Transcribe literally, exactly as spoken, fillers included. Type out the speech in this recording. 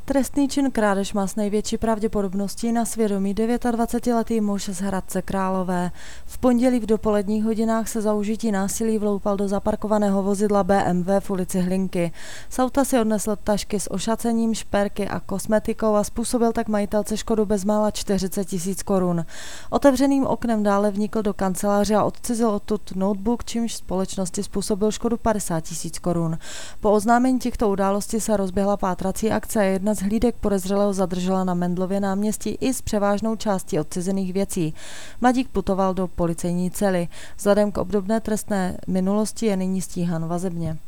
Trestný čin krádež má s největší pravděpodobností na svědomí dvacetidevítiletý muž z Hradce Králové. V pondělí v dopoledních hodinách se za užití násilí vloupal do zaparkovaného vozidla bé em vé v ulici Hlinky. Z auta si odnesl tašky s ošacením, šperky a kosmetikou a způsobil tak majitelce škodu bezmála čtyřicet tisíc korun. Otevřeným oknem dále vnikl do kanceláře a odcizil odtud notebook, čímž společnosti způsobil škodu padesát tisíc korun. Po oznámení těchto událostí se rozběhla pátrací akce. Jedna z hlídek podezřelého zadržela na Mendlově náměstí i s převážnou částí odcizených věcí. Mladík putoval do policejní cely. Vzhledem k obdobné trestné minulosti je nyní stíhán vazebně.